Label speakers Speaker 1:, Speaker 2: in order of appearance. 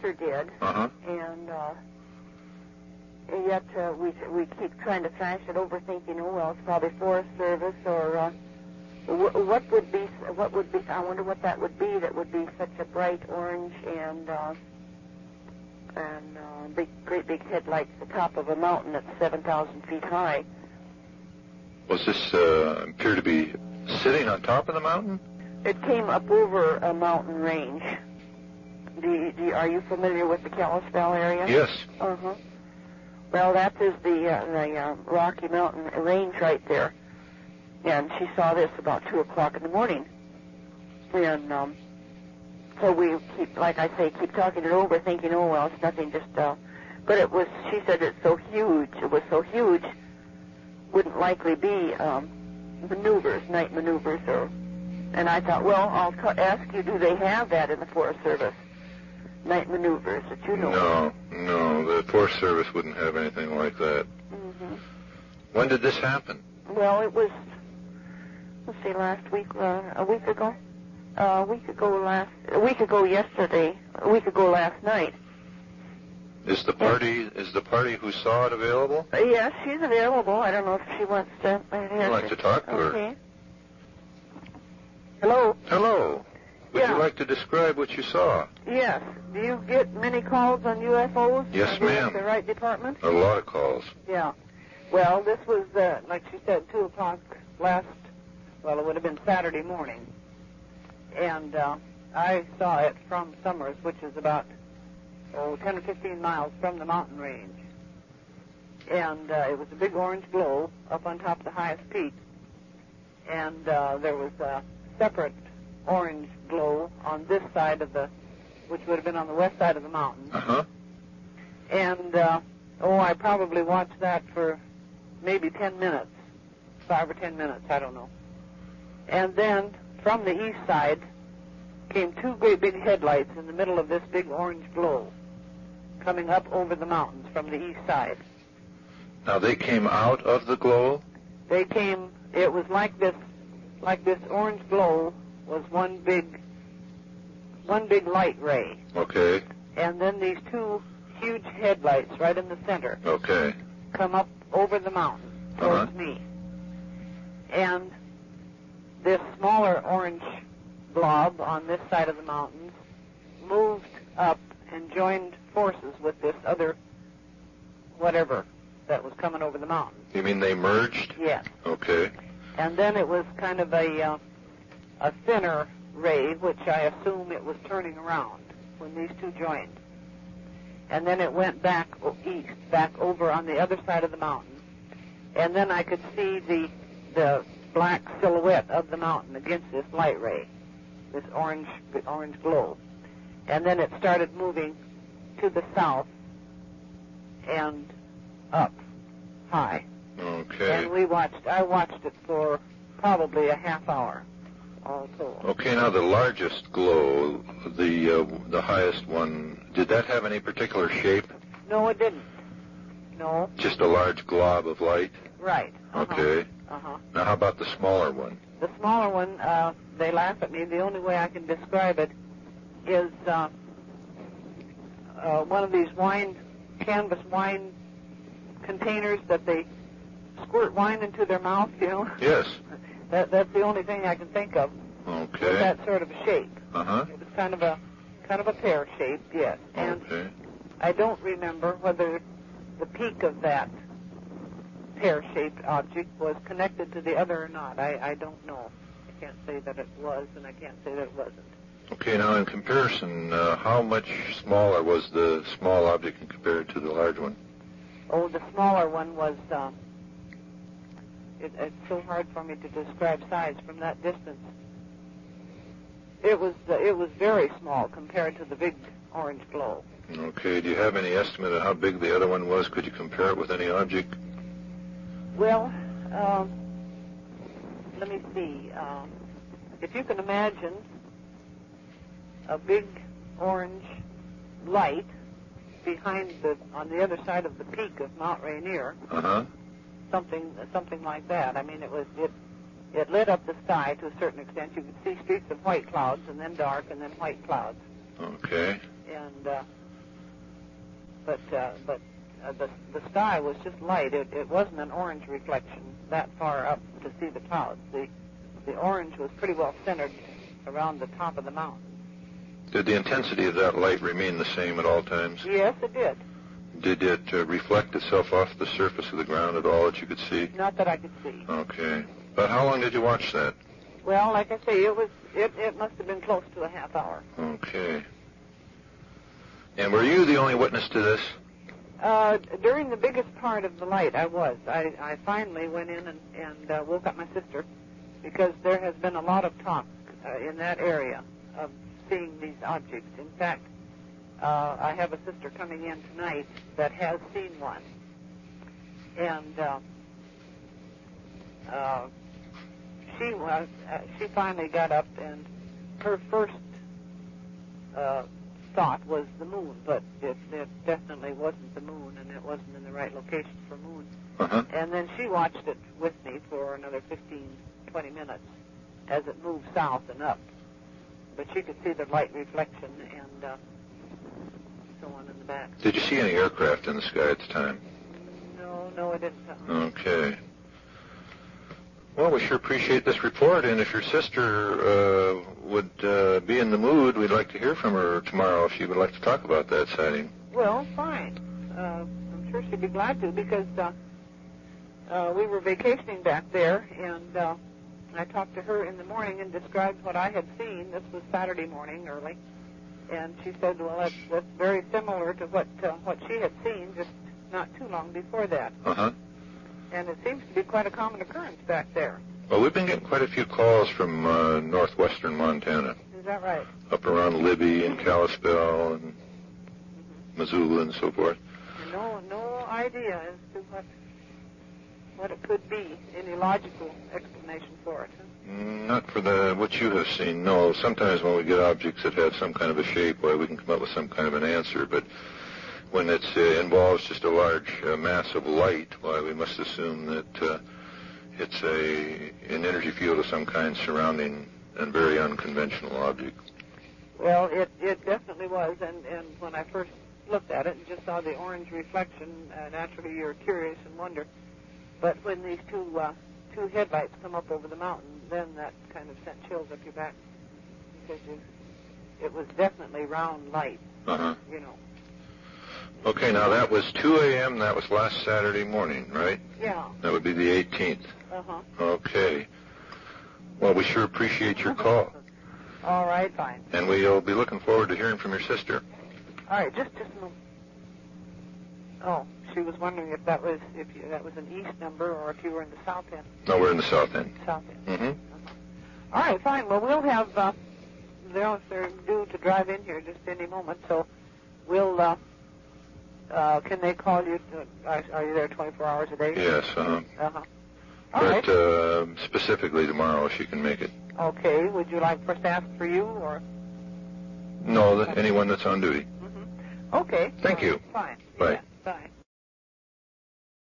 Speaker 1: sister did.
Speaker 2: Uh-huh.
Speaker 1: And yet we keep trying to thrash it over, thinking, oh well, it's probably Forest Service or what would be. I wonder what that would be. That would be such a bright orange and great big headlights at the top of a mountain that's 7,000 feet high.
Speaker 2: Was this appear to be sitting on top of the mountain?
Speaker 1: It came up over a mountain range. Are you familiar with the Kalispell area?
Speaker 2: Yes.
Speaker 1: Uh-huh. Well, that is the Rocky Mountain range right there. And she saw this about 2 o'clock in the morning. And so we keep, like I say, keep talking it over, thinking, oh, well, it's nothing, just, but it was, she said it's so huge. It was so huge, wouldn't likely be maneuvers, night maneuvers, and I thought, well, I'll ask you, do they have that in the Forest Service? Night maneuvers that you know?
Speaker 2: No, the Forest Service wouldn't have anything like that.
Speaker 1: Mm-hmm.
Speaker 2: When did this happen?
Speaker 1: Well, it was, let's see, last week, a week ago yesterday, a week ago last night.
Speaker 2: Is the party who saw it available?
Speaker 1: Yes, she's available. I don't know if she wants to.
Speaker 2: I'd like to talk to her.
Speaker 1: Okay. Hello.
Speaker 2: Hello. Would you like to describe what you saw?
Speaker 1: Yes. Do you get many calls on UFOs?
Speaker 2: Yes, ma'am.
Speaker 1: The right department?
Speaker 2: A lot of calls.
Speaker 1: Yeah. Well, this was, like she said, 2 o'clock it would have been Saturday morning. And I saw it from Summers, which is about 10 or 15 miles from the mountain range. And it was a big orange glow up on top of the highest peak. And there was a separate orange glow on this side of which would have been on the west side of the mountain.
Speaker 2: Uh-huh.
Speaker 1: And, I probably watched that for maybe 10 minutes, 5 or 10 minutes, I don't know. And then from the east side came 2 great big headlights in the middle of this big orange glow coming up over the mountains from the east side.
Speaker 2: Now, they came out of the glow?
Speaker 1: It was like this orange glow was one big light ray.
Speaker 2: Okay.
Speaker 1: And then these 2 huge headlights right in the center.
Speaker 2: Okay.
Speaker 1: Come up over the mountain towards me. And this smaller orange blob on this side of the mountains moved up and joined forces with this other whatever that was coming over the mountain.
Speaker 2: You mean they merged?
Speaker 1: Yes.
Speaker 2: Okay.
Speaker 1: And then it was kind of a thinner ray, which I assume it was turning around when these 2 joined. And then it went back east, back over on the other side of the mountain. And then I could see the black silhouette of the mountain against this light ray, this orange glow. And then it started moving to the south and up high.
Speaker 2: Okay.
Speaker 1: And I watched it for probably a half hour, all told.
Speaker 2: Okay, now the largest glow, the highest one, did that have any particular shape?
Speaker 1: No, it didn't. No.
Speaker 2: Just a large glob of light?
Speaker 1: Right. Uh-huh.
Speaker 2: Okay.
Speaker 1: Uh-huh.
Speaker 2: Now how about the smaller one?
Speaker 1: The smaller one, they laugh at me. The only way I can describe it is one of these canvas wine containers that they squirt wine into their mouth, you know?
Speaker 2: Yes.
Speaker 1: That's the only thing I can think of.
Speaker 2: Okay.
Speaker 1: With that sort of shape.
Speaker 2: Uh-huh.
Speaker 1: It was kind of a pear shape, yes. And
Speaker 2: okay.
Speaker 1: I don't remember whether the peak of that pear-shaped object was connected to the other or not. I don't know. I can't say that it was, and I can't say that it wasn't.
Speaker 2: Okay, now in comparison, how much smaller was the small object compared to the large one?
Speaker 1: Oh, the smaller one was, it's so hard for me to describe size from that distance. It was very small compared to the big orange glow.
Speaker 2: Okay, do you have any estimate of how big the other one was? Could you compare it with any object?
Speaker 1: Well, let me see. If you can imagine a big orange light on the other side of the peak of Mount Rainier.
Speaker 2: Uh-huh.
Speaker 1: Something like that. I mean, it lit up the sky to a certain extent. You could see streaks of white clouds, and then dark, and then white clouds.
Speaker 2: Okay.
Speaker 1: And but the sky was just light. It wasn't an orange reflection that far up to see the clouds. The orange was pretty well centered around the top of the mountain.
Speaker 2: Did the intensity of that light remain the same at all times?
Speaker 1: Yes, it did.
Speaker 2: Did it reflect itself off the surface of the ground at all that you could see?
Speaker 1: Not that I could see.
Speaker 2: Okay. But how long did you watch that?
Speaker 1: Well, like I say, it must have been close to a half hour.
Speaker 2: Okay. And were you the only witness to this?
Speaker 1: During the biggest part of the light, I was. I finally went in and woke up my sister because there has been a lot of talk in that area of seeing these objects. In fact, I have a sister coming in tonight that has seen one. And she finally got up, and her first thought was the moon, but it definitely wasn't the moon, and it wasn't in the right location for moon.
Speaker 2: Uh-huh.
Speaker 1: And then she watched it with me for another 15, 20 minutes as it moved south and up. But she could see the light reflection and so on in the back.
Speaker 2: Did you see any aircraft in the sky at the time?
Speaker 1: No, I didn't.
Speaker 2: Okay. Well, we sure appreciate this report, and if your sister would be in the mood, we'd like to hear from her tomorrow if she would like to talk about that sighting.
Speaker 1: Well, fine. I'm sure she'd be glad to, because we were vacationing back there, and I talked to her in the morning and described what I had seen. This was Saturday morning, early, and she said, well, that's very similar to what she had seen just not too long before that.
Speaker 2: Uh-huh.
Speaker 1: And it seems to be quite a common occurrence back there.
Speaker 2: Well, we've been getting quite a few calls from northwestern Montana.
Speaker 1: Is that right?
Speaker 2: Up around Libby and Kalispell and Missoula and so forth.
Speaker 1: And no idea as to what it could be, any logical explanation for it. Huh?
Speaker 2: Not for what you have seen, no. Sometimes when we get objects that have some kind of a shape, well, we can come up with some kind of an answer, but when it involves just a large mass of light, why, we must assume that it's an energy field of some kind surrounding a very unconventional object.
Speaker 1: Well, it definitely was, and when I first looked at it and just saw the orange reflection, naturally you're curious and wonder. But when these two headlights come up over the mountain, then that kind of sent chills up your back, because it was definitely round light, you know.
Speaker 2: Okay, now that was 2 a.m., that was last Saturday morning, right?
Speaker 1: Yeah.
Speaker 2: That would be the 18th.
Speaker 1: Uh-huh.
Speaker 2: Okay. Well, we sure appreciate your call.
Speaker 1: All right, fine.
Speaker 2: And we'll be looking forward to hearing from your sister.
Speaker 1: All right, just a moment. Oh, she was wondering if that was an east number or if you were in the south end.
Speaker 2: No, we're in the south end.
Speaker 1: South end.
Speaker 2: Mm-hmm.
Speaker 1: Uh-huh. All right, fine. Well, we'll have they're due to drive in here just any moment, so we'll. Can they call you? Are you there 24 hours a day?
Speaker 2: Yes.
Speaker 1: All
Speaker 2: but
Speaker 1: right.
Speaker 2: Specifically tomorrow, if she can make it.
Speaker 1: Okay. Would you like for staff for you or?
Speaker 2: No, anyone that's on duty.
Speaker 1: Mm-hmm. Okay.
Speaker 2: Thank you.
Speaker 1: Fine.
Speaker 2: Bye.
Speaker 1: Yeah, bye.